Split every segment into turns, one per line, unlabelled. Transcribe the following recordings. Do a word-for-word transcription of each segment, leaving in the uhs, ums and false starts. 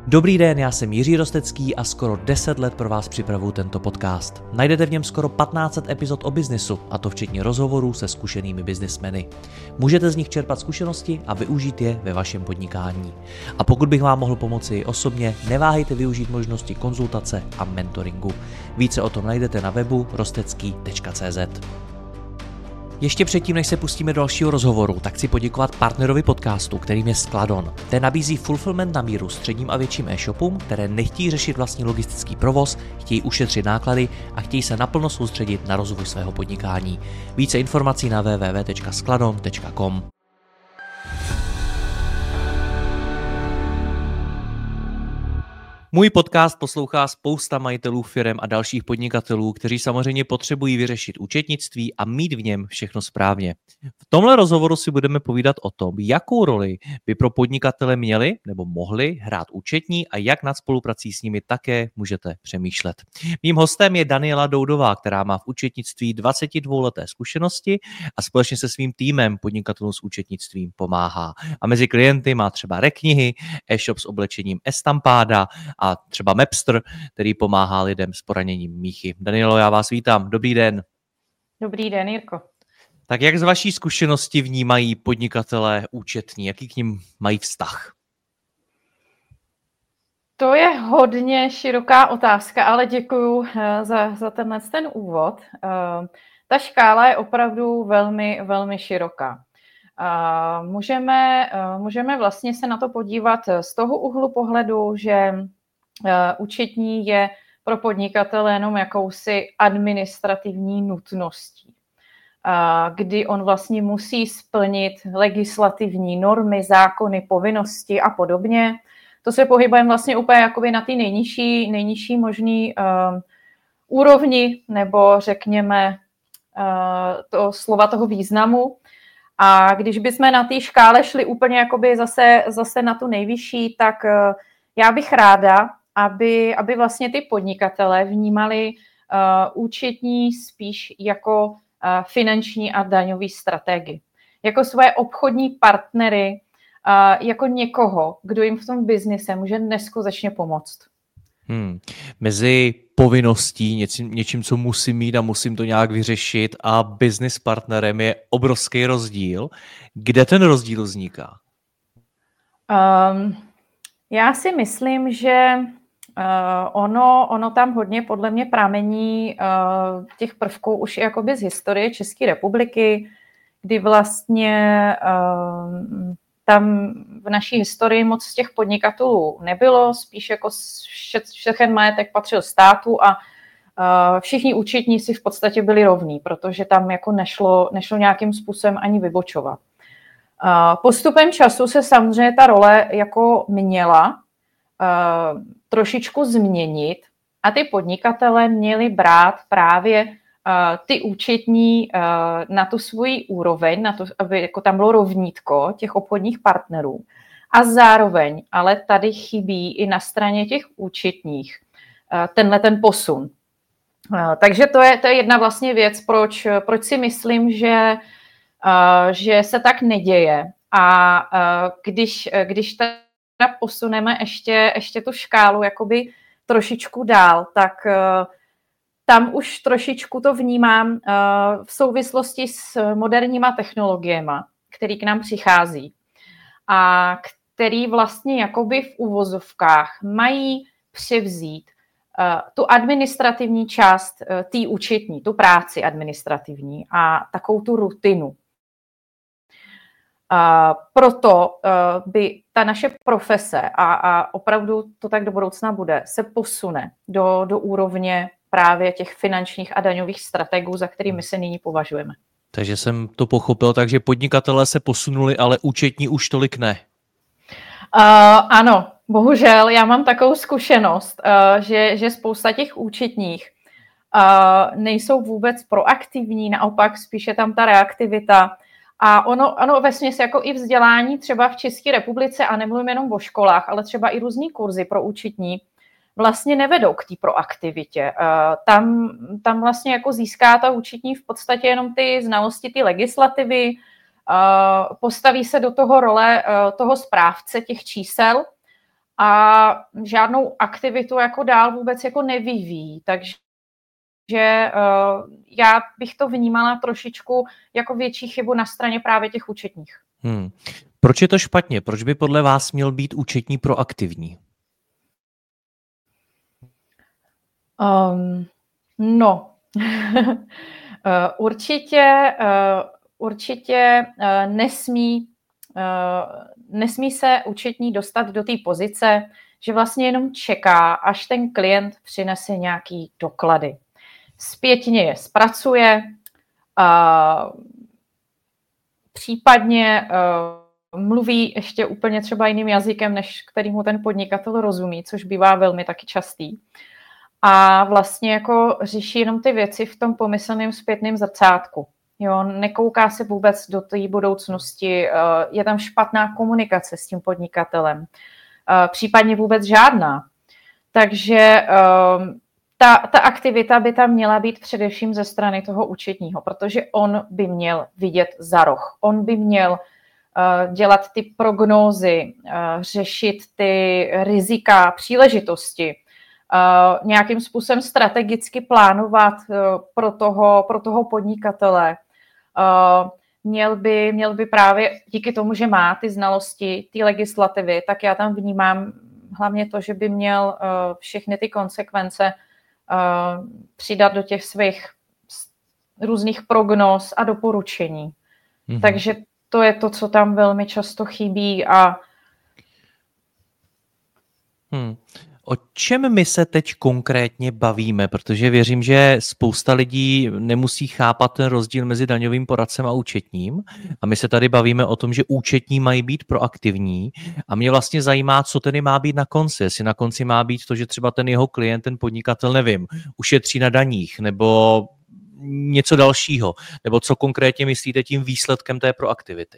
Dobrý den, já jsem Jiří Rostecký a skoro deset let pro vás připravuju tento podcast. Najdete v něm skoro patnáct set epizod o biznesu, a to včetně rozhovorů se zkušenými biznismeny. Můžete z nich čerpat zkušenosti a využít je ve vašem podnikání. A pokud bych vám mohl pomoci i osobně, neváhejte využít možnosti konzultace a mentoringu. Více o tom najdete na webu rostecký tečka cé zet. Ještě předtím, než se pustíme do dalšího rozhovoru, tak chci poděkovat partnerovi podcastu, kterým je Skladon. Ten nabízí fulfillment na míru středním a větším e-shopům, které nechtějí řešit vlastní logistický provoz, chtějí ušetřit náklady a chtějí se naplno soustředit na rozvoj svého podnikání. Více informací na w w w tečka skladon tečka com. Můj podcast poslouchá spousta majitelů firem a dalších podnikatelů, kteří samozřejmě potřebují vyřešit účetnictví a mít v něm všechno správně. V tomhle rozhovoru si budeme povídat o tom, jakou roli by pro podnikatele měli nebo mohli hrát účetní a jak nad spoluprací s nimi také můžete přemýšlet. Mým hostem je Daniela Doudová, která má v účetnictví dvacetidvouleté zkušenosti a společně se svým týmem podnikatelům s účetnictvím pomáhá. A mezi klienty má třeba Reknihy, e-shop s oblečením Estampáda a třeba Mapster, který pomáhá lidem s poraněním míchy. Danielo, já vás vítám. Dobrý den.
Dobrý den, Jirko.
Tak jak z vaší zkušenosti vnímají podnikatelé účetní? Jaký k nim mají vztah?
To je hodně široká otázka, ale děkuju za, za tenhle ten úvod. Ta škála je opravdu velmi, velmi široká. Můžeme, můžeme vlastně se na to podívat z toho úhlu pohledu, že účetní je pro podnikatele jenom jakousi administrativní nutností, kdy on vlastně musí splnit legislativní normy, zákony, povinnosti a podobně. To se pohybujeme vlastně úplně jakoby na té nejnižší, nejnižší možný uh, úrovni, nebo řekněme uh, to slova toho významu. A když bychom na té škále šli úplně jakoby zase, zase na tu nejvyšší, tak uh, já bych ráda, aby, aby vlastně ty podnikatelé vnímali uh, účetní spíš jako uh, finanční a daňový strategii. Jako svoje obchodní partnery, uh, jako někoho, kdo jim v tom biznise může neskutečně pomoct.
Hmm. Mezi povinností, něčím, něčím, co musím mít a musím to nějak vyřešit, a business partnerem je obrovský rozdíl. Kde ten rozdíl vzniká?
Um, já si myslím, že Uh, ono, ono tam hodně podle mě pramení uh, těch prvků už jakoby z historie České republiky, kdy vlastně uh, tam v naší historii moc z těch podnikatelů nebylo, spíš jako vše, všechen majetek patřil státu a uh, všichni účetní si v podstatě byli rovní, protože tam jako nešlo, nešlo nějakým způsobem ani vybočovat. Uh, postupem času se samozřejmě ta role jako měla Uh, trošičku změnit a ty podnikatele měli brát právě uh, ty účetní uh, na tu svoji úroveň, na to, aby jako tam bylo rovnítko těch obchodních partnerů. A zároveň, ale tady chybí i na straně těch účetních uh, tenhle ten posun. Uh, takže to je, to je jedna vlastně věc, proč, proč si myslím, že, uh, že se tak neděje. A uh, když, když ta posuneme ještě, ještě tu škálu jakoby trošičku dál, tak uh, tam už trošičku to vnímám uh, v souvislosti s moderníma technologiemi, který k nám přichází a který vlastně jakoby v uvozovkách mají převzít uh, tu administrativní část uh, té účetní, tu práci administrativní a takovou tu rutinu. Uh, proto uh, by ta naše profese, a, a opravdu to tak do budoucna bude, se posune do, do úrovně právě těch finančních a daňových strategů, za kterými se nyní považujeme.
Takže jsem to pochopil, takže podnikatelé se posunuli, ale účetní už tolik ne.
Uh, ano, bohužel, já mám takovou zkušenost, uh, že, že spousta těch účetních uh, nejsou vůbec proaktivní, naopak spíše tam ta reaktivita. A ono, ono vesměs jako i vzdělání třeba v České republice, a nemluvím jenom o školách, ale třeba i různý kurzy pro účetní, vlastně nevedou k té proaktivitě. Tam, tam vlastně jako získá ta účetní v podstatě jenom ty znalosti, ty legislativy, postaví se do toho role toho správce těch čísel a žádnou aktivitu jako dál vůbec jako nevyvíjí. Takže že uh, já bych to vnímala trošičku jako větší chybu na straně právě těch účetních.
Hmm. Proč je to špatně? Proč by podle vás měl být účetní proaktivní?
Um, no, uh, určitě, uh, určitě uh, nesmí, uh, nesmí se účetní dostat do té pozice, že vlastně jenom čeká, až ten klient přinese nějaký doklady. Zpětně je zpracuje, uh, případně uh, mluví ještě úplně třeba jiným jazykem, než kterýmu ten podnikatel rozumí, což bývá velmi taky častý. A vlastně jako řeší jenom ty věci v tom pomyslném zpětném zrcátku. Jo, nekouká se vůbec do té budoucnosti, je tam špatná komunikace s tím podnikatelem, případně vůbec žádná. Takže ta, ta aktivita by tam měla být především ze strany toho účetního, protože on by měl vidět za roh. On by měl dělat ty prognózy, řešit ty rizika, příležitosti, Uh, nějakým způsobem strategicky plánovat uh, pro, toho, pro toho podnikatele. Uh, měl, by, měl by právě díky tomu, že má ty znalosti, ty legislativy, tak já tam vnímám hlavně to, že by měl uh, všechny ty konsekvence uh, přidat do těch svých různých prognóz a doporučení. Mm-hmm. Takže to je to, co tam velmi často chybí. A
hmm. O čem my se teď konkrétně bavíme? Protože věřím, že spousta lidí nemusí chápat ten rozdíl mezi daňovým poradcem a účetním. A my se tady bavíme o tom, že účetní mají být proaktivní. A mě vlastně zajímá, co tedy má být na konci. Jestli na konci má být to, že třeba ten jeho klient, ten podnikatel, nevím, ušetří na daních, nebo něco dalšího. Nebo co konkrétně myslíte tím výsledkem té proaktivity?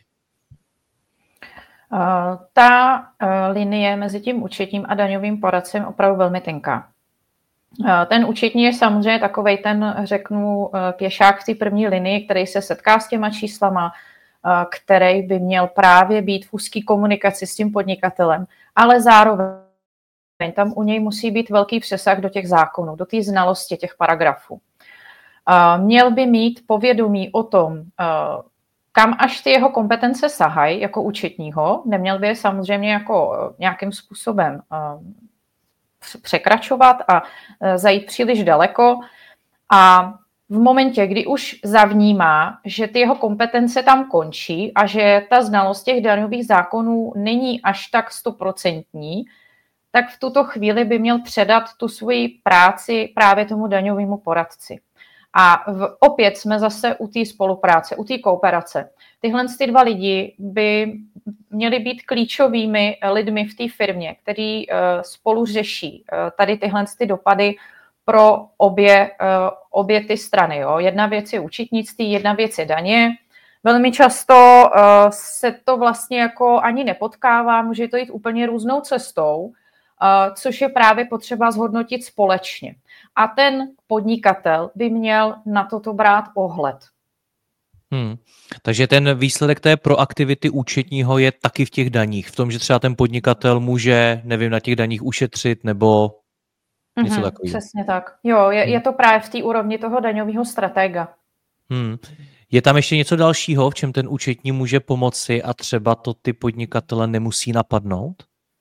Ta linie mezi tím účetním a daňovým poradcem je opravdu velmi tenká. Ten účetní je samozřejmě takovej ten, řeknu, pěšák v té první linii, který se setká s těma číslama, který by měl právě být v úzké komunikaci s tím podnikatelem, ale zároveň tam u něj musí být velký přesah do těch zákonů, do té znalosti těch paragrafů. Měl by mít povědomí o tom, kam až ty jeho kompetence sahají jako účetního, neměl by je samozřejmě jako nějakým způsobem překračovat a zajít příliš daleko. A v momentě, kdy už zavnímá, že ty jeho kompetence tam končí a že ta znalost těch daňových zákonů není až tak stoprocentní, tak v tuto chvíli by měl předat tu svoji práci právě tomu daňovému poradci. A v, opět jsme zase u té spolupráce, u té kooperace. Tyhle ty dva lidi by měli být klíčovými lidmi v té firmě, který uh, spolu řeší uh, tady tyhle ty dopady pro obě, uh, obě ty strany. Jo. Jedna věc je účetnictví, jedna věc je daně. Velmi často uh, se to vlastně jako ani nepotkává, může to jít úplně různou cestou, uh, což je právě potřeba zhodnotit společně. A ten podnikatel by měl na toto brát ohled.
Hmm. Takže ten výsledek té proaktivity účetního je taky v těch daních. V tom, že třeba ten podnikatel může, nevím, na těch daních ušetřit nebo něco mm-hmm, takového.
Přesně tak. Jo, je, hmm. je to právě v té úrovni toho daňového stratega.
Hmm. Je tam ještě něco dalšího, v čem ten účetní může pomoci a třeba to ty podnikatele nemusí napadnout?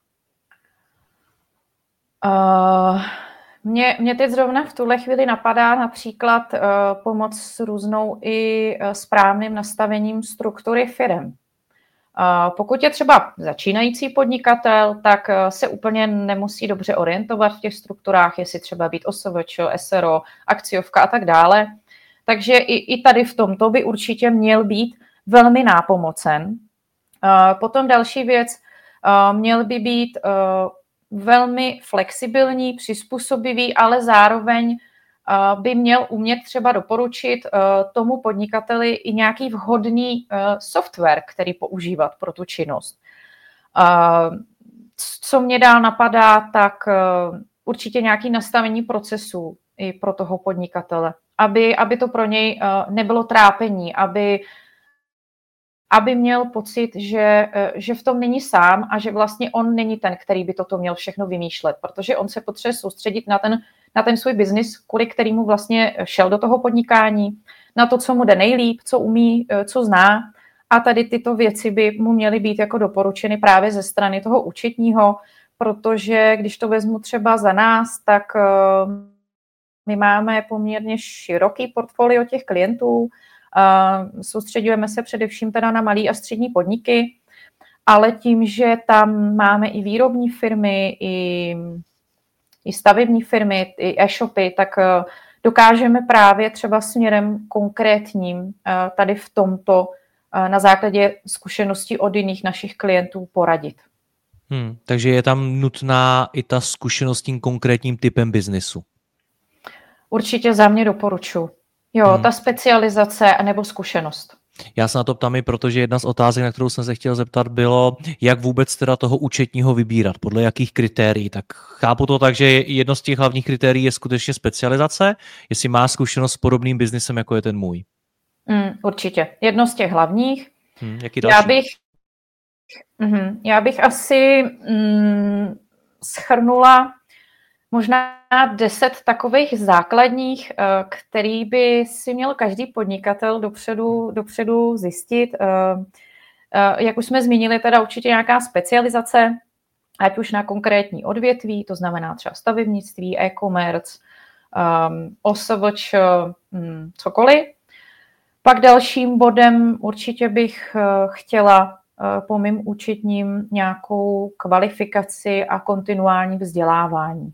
Uh... Mě, mě teď zrovna v tuhle chvíli napadá například uh, pomoc s různou i uh, správným nastavením struktury firem. Uh, pokud je třeba začínající podnikatel, tak uh, se úplně nemusí dobře orientovat v těch strukturách, jestli třeba být O S V Č, S R O, akciovka a tak dále. Takže i, i tady v tomto by určitě měl být velmi nápomocen. Uh, potom další věc, uh, měl by být uh, velmi flexibilní, přizpůsobivý, ale zároveň uh, by měl umět třeba doporučit uh, tomu podnikateli i nějaký vhodný uh, software, který používat pro tu činnost. Uh, co mě dál napadá, tak uh, určitě nějaké nastavení procesů i pro toho podnikatele, aby, aby to pro něj uh, nebylo trápení, aby aby měl pocit, že, že v tom není sám a že vlastně on není ten, který by toto měl všechno vymýšlet, protože on se potřebuje soustředit na ten, na ten svůj biznis, kvůli kterému vlastně šel do toho podnikání, na to, co mu jde nejlíp, co umí, co zná. A tady tyto věci by mu měly být jako doporučeny právě ze strany toho účetního, protože když to vezmu třeba za nás, tak my máme poměrně široký portfolio těch klientů, soustředujeme se především teda na malé a střední podniky, ale tím, že tam máme i výrobní firmy, i, i stavební firmy, i e-shopy, tak dokážeme právě třeba směrem konkrétním tady v tomto na základě zkušeností od jiných našich klientů poradit.
Hmm, takže je tam nutná i ta zkušenost tím konkrétním typem biznesu.
Určitě za mě doporučuji. Jo, hmm. ta specializace nebo zkušenost.
Já se na to ptám i, protože jedna z otázek, na kterou jsem se chtěl zeptat, bylo, jak vůbec teda toho účetního vybírat, podle jakých kritérií. Tak chápu to tak, že jedno z těch hlavních kritérií je skutečně specializace, jestli má zkušenost s podobným biznesem, jako je ten můj.
Hmm, určitě. Jedno z těch hlavních.
Hmm, jaký další?
Já bych, mm, já bych asi mm, shrnula možná deset takových základních, který by si měl každý podnikatel dopředu, dopředu zjistit. Jak už jsme zmínili, teda určitě nějaká specializace, ať už na konkrétní odvětví, to znamená třeba stavebnictví, e-commerce, O S V Č, cokoliv. Pak dalším bodem určitě bych chtěla po mým účetním nějakou kvalifikaci a kontinuální vzdělávání.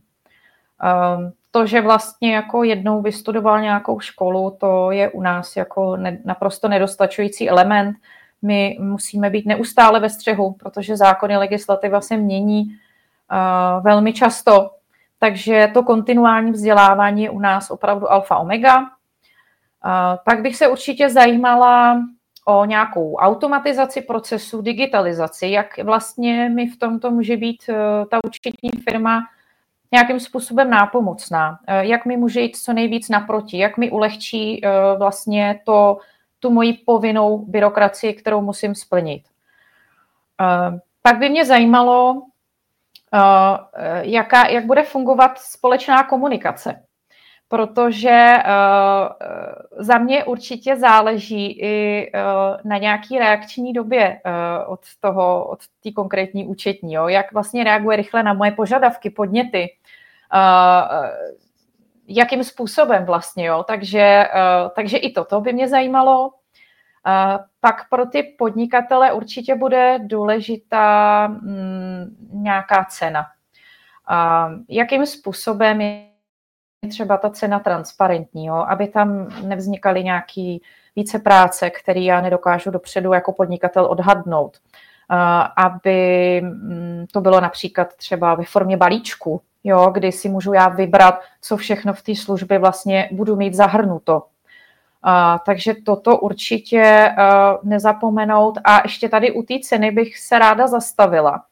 To, že vlastně jako jednou vystudoval nějakou školu, to je u nás jako ne, naprosto nedostačující element. My musíme být neustále ve střehu, protože zákony legislativa se mění uh, velmi často, takže to kontinuální vzdělávání je u nás opravdu alfa omega. Uh, pak bych se určitě zajímala o nějakou automatizaci procesu, digitalizaci, jak vlastně mi v tomto může být uh, ta účetní firma nějakým způsobem nápomocná, jak mi může jít co nejvíc naproti, jak mi ulehčí vlastně to, tu moji povinnou byrokracii, kterou musím splnit. Pak by mě zajímalo, jaká, jak bude fungovat společná komunikace, protože za mě určitě záleží i na nějaký reakční době od toho, od té konkrétní účetní, jo? Jak vlastně reaguje rychle na moje požadavky, podněty, jakým způsobem vlastně, jo? Takže, takže i toto by mě zajímalo. Pak pro ty podnikatele určitě bude důležitá nějaká cena. Jakým způsobem je třeba ta cena transparentní, jo? Aby tam nevznikaly nějaký více práce, které já nedokážu dopředu jako podnikatel odhadnout. Aby to bylo například třeba ve formě balíčku, jo? Kdy si můžu já vybrat, co všechno v té službě vlastně budu mít zahrnuto. Takže toto určitě nezapomenout. A ještě tady u té ceny bych se ráda zastavila.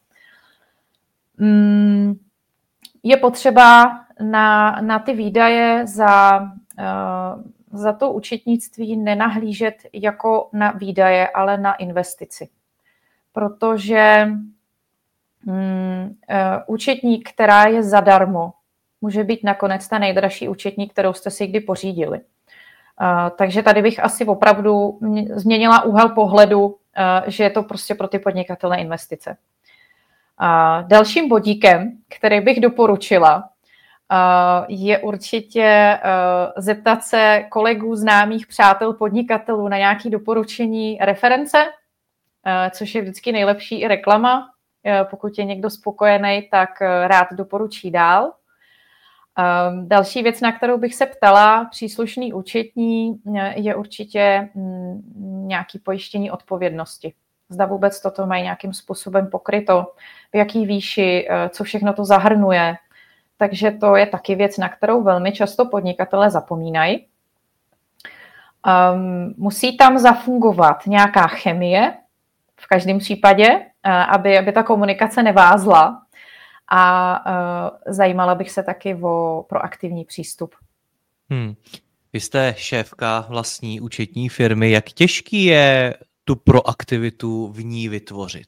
Je potřeba na, na ty výdaje za, za to účetnictví nenahlížet jako na výdaje, ale na investici. Protože um, účetní, která je zadarmo, může být nakonec ta nejdražší účetní, kterou jste si kdy pořídili. Uh, takže tady bych asi opravdu změnila úhel pohledu, uh, že je to prostě pro ty podnikatelé investice. Uh, dalším bodíkem, který bych doporučila, je určitě zeptat se kolegů, známých, přátel, podnikatelů na nějaké doporučení reference, což je vždycky nejlepší i reklama. Pokud je někdo spokojený, tak rád doporučí dál. Další věc, na kterou bych se ptala příslušný účetní, je určitě nějaké pojištění odpovědnosti. Zda vůbec toto mají nějakým způsobem pokryto, v jaký výši, co všechno to zahrnuje. Takže to je taky věc, na kterou velmi často podnikatelé zapomínají. Um, musí tam zafungovat nějaká chemie, v každém případě, aby, aby ta komunikace nevázla. A uh, zajímala bych se taky o proaktivní přístup.
Hmm. Vy jste šéfka vlastní účetní firmy. Jak těžký je tu proaktivitu v ní vytvořit?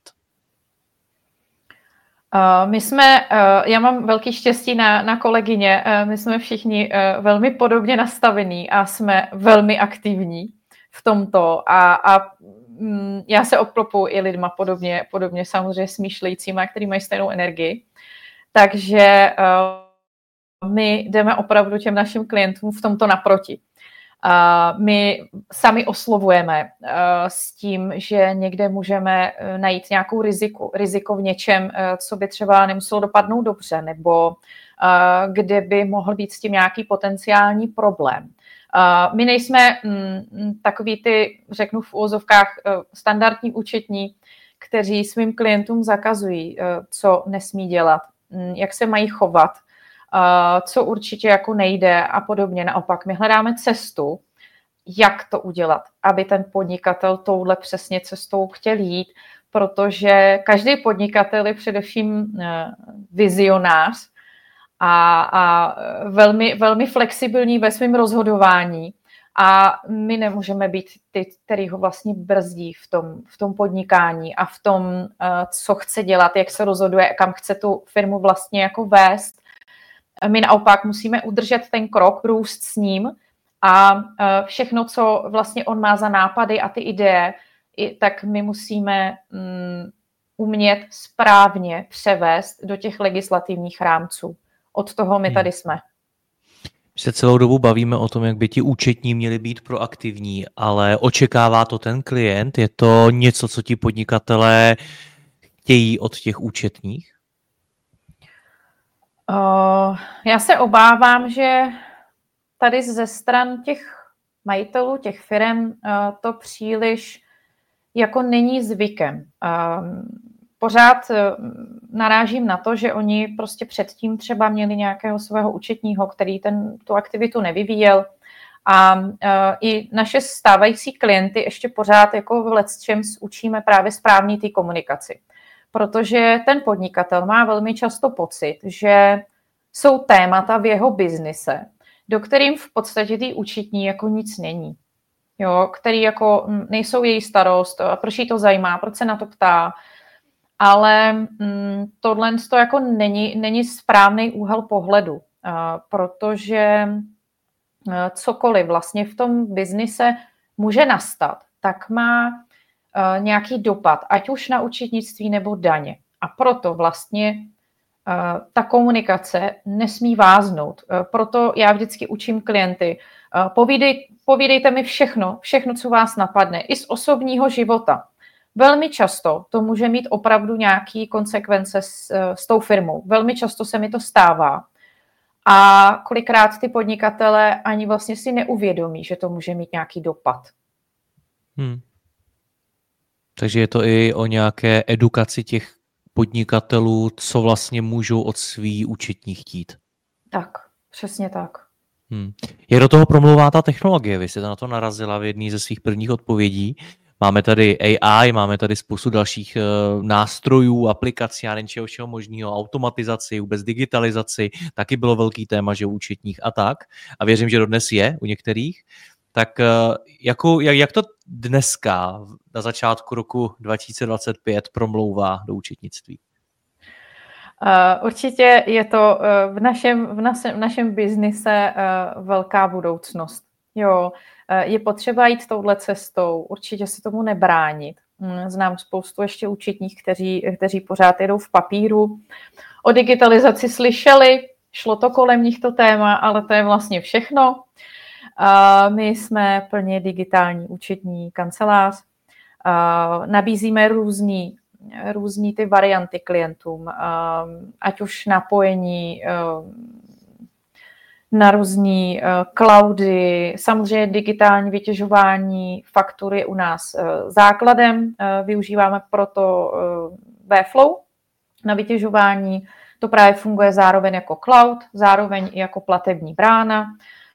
Uh, my jsme, uh, já mám velký štěstí na, na kolegyně, uh, my jsme všichni uh, velmi podobně nastavení a jsme velmi aktivní v tomto a, a mm, já se obklopuji i lidma podobně, podobně samozřejmě smýšlejícíma, který mají stejnou energii. Takže uh, my jdeme opravdu těm našim klientům v tomto naproti. Uh, my sami oslovujeme uh, s tím, že někde můžeme uh, najít nějakou riziku, riziko v něčem, uh, co by třeba nemuselo dopadnout dobře, nebo uh, kde by mohl být s tím nějaký potenciální problém. Uh, my nejsme mm, takový ty, řeknu v úvozovkách, uh, standardní účetní, kteří svým klientům zakazují, uh, co nesmí dělat, um, jak se mají chovat, Uh, co určitě jako nejde a podobně. Naopak, my hledáme cestu, jak to udělat, aby ten podnikatel touhle přesně cestou chtěl jít, protože každý podnikatel je především uh, vizionář a, a velmi, velmi flexibilní ve svém rozhodování a my nemůžeme být ty, který ho vlastně brzdí v tom, v tom podnikání a v tom, uh, co chce dělat, jak se rozhoduje, kam chce tu firmu vlastně jako vést. My naopak musíme udržet ten krok, růst s ním a všechno, co vlastně on má za nápady a ty ideje, tak my musíme umět správně převést do těch legislativních rámců. Od toho my tady jsme.
My se celou dobu bavíme o tom, jak by ti účetní měli být proaktivní, ale očekává to ten klient? Je to něco, co ti podnikatelé chtějí od těch účetních?
Uh, já se obávám, že tady ze stran těch majitelů, těch firem, uh, to příliš jako není zvykem. Uh, pořád uh, narážím na to, že oni prostě předtím třeba měli nějakého svého účetního, který ten, tu aktivitu nevyvíjel a uh, i naše stávající klienty ještě pořád jako v lecčems učíme právě správný té komunikaci. Protože ten podnikatel má velmi často pocit, že jsou témata v jeho biznise, do kterým v podstatě ty účetní jako nic není. Jo, který jako nejsou její starost, a proč jí to zajímá, proč se na to ptá. Ale mm, tohle to jako není, není správný úhel pohledu, a, protože a, cokoliv vlastně v tom biznise může nastat, tak má nějaký dopad, ať už na účetnictví nebo daně. A proto vlastně uh, ta komunikace nesmí váznout. Uh, proto já vždycky učím klienty, uh, povídej, povídejte mi všechno, všechno, co vás napadne, i z osobního života. Velmi často to může mít opravdu nějaké konsekvence s, s tou firmou. Velmi často se mi to stává. A kolikrát ty podnikatelé ani vlastně si neuvědomí, že to může mít nějaký dopad.
Hmm. Takže je to i o nějaké edukaci těch podnikatelů, co vlastně můžou od svý účetní chtít.
Tak, přesně tak.
Hmm. Jak do toho promlouvá ta technologie? Vy jste na to narazila v jedné ze svých prvních odpovědí. Máme tady A I, máme tady spoustu dalších uh, nástrojů, aplikací, a něčeho všeho možného, automatizaci, vůbec digitalizaci, taky bylo velký téma, že u účetních a tak. A věřím, že dodnes je u některých. Tak jako, jak, jak to dneska na začátku roku dva tisíce dvacet pět promlouvá do účetnictví?
Uh, určitě je to uh, v našem, v našem, v našem biznise uh, velká budoucnost. Jo, uh, je potřeba jít touhle cestou, určitě se tomu nebránit. Hmm, znám spoustu ještě účetních, kteří, kteří pořád jedou v papíru. O digitalizaci slyšeli, šlo to kolem nich to téma, ale to je vlastně všechno. Uh, my jsme plně digitální účetní kancelář. Uh, nabízíme různý, různý ty varianty klientům, uh, ať už napojení uh, na různý uh, cloudy, samozřejmě digitální vytěžování faktur je u nás uh, základem. Uh, využíváme proto uh, Webflow na vytěžování. To právě funguje zároveň jako cloud, zároveň i jako platební brána.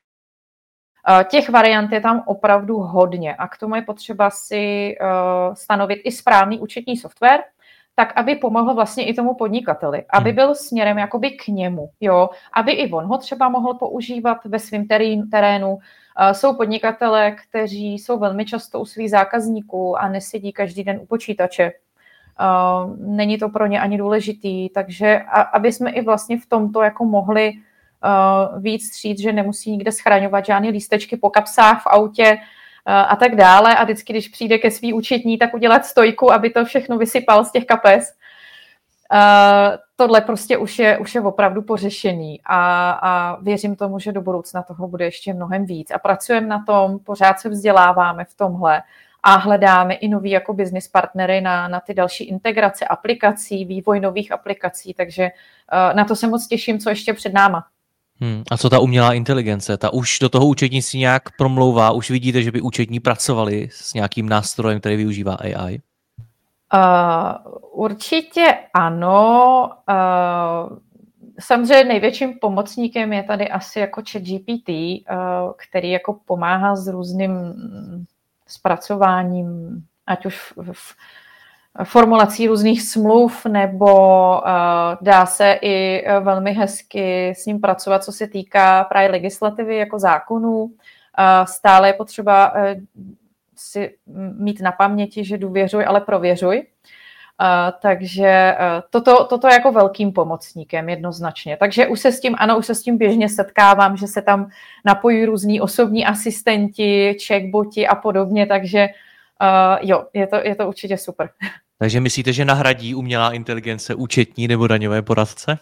Těch variant je tam opravdu hodně a k tomu je potřeba si uh, stanovit i správný účetní software, tak aby pomohl vlastně i tomu podnikateli, aby byl směrem jakoby k němu, jo, aby i on ho třeba mohl používat ve svém terénu. Uh, jsou podnikatele, kteří jsou velmi často u svých zákazníků a nesedí každý den u počítače. Uh, není to pro ně ani důležitý, takže a, aby jsme i vlastně v tomto jako mohli uh, víc stříct, že nemusí nikde schraňovat žádný lístečky po kapsách v autě uh, a tak dále a vždycky, když přijde ke svý účetní, tak udělat stojku, aby to všechno vysypal z těch kapes. Uh, tohle prostě už je, už je opravdu pořešený a, a věřím tomu, že do budoucna toho bude ještě mnohem víc a pracujeme na tom, pořád se vzděláváme v tomhle a hledáme i nový jako business partnery na, na ty další integrace aplikací, vývoj nových aplikací, takže uh, na to se moc těším, co ještě před náma.
Hmm. A co ta umělá inteligence? Ta už do toho účetnictví nějak promlouvá? Už vidíte, že by účetní pracovali s nějakým nástrojem, který využívá A I?
Uh, určitě ano. Uh, samozřejmě největším pomocníkem je tady asi jako ChatGPT, uh, který jako pomáhá s různým zpracováním, ať už v, v formulací různých smluv, nebo uh, dá se i velmi hezky s ním pracovat, co se týká právě legislativy jako zákonů. Uh, stále je potřeba uh, si mít na paměti, že důvěřuj, ale prověřuj. Uh, takže uh, toto, toto je jako velkým pomocníkem jednoznačně. Takže už se s tím, ano, už se s tím běžně setkávám, že se tam napojí různí osobní asistenti, chatboti a podobně, takže uh, jo, je to, je to určitě super.
Takže myslíte, že nahradí umělá inteligence účetní nebo daňové poradce?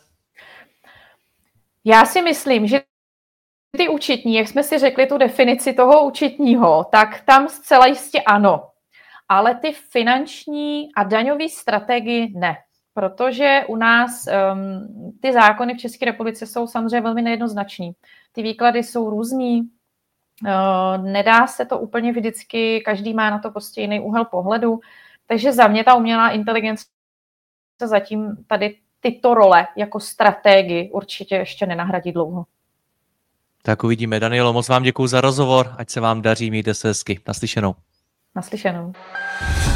Já si myslím, že ty účetní, jak jsme si řekli tu definici toho účetního, tak tam zcela jistě ano. Ale ty finanční a daňové strategii ne. Protože u nás um, ty zákony v České republice jsou samozřejmě velmi nejednoznační. Ty výklady jsou různý, uh, nedá se to úplně vždycky, každý má na to prostě jiný úhel pohledu. Takže za mě ta umělá inteligence zatím tady tyto role jako strategii určitě ještě nenahradí dlouho.
Tak uvidíme. Danielo, moc vám děkuju za rozhovor, ať se vám daří, mějte se hezky. Naslyšenou.
Naslyšenou.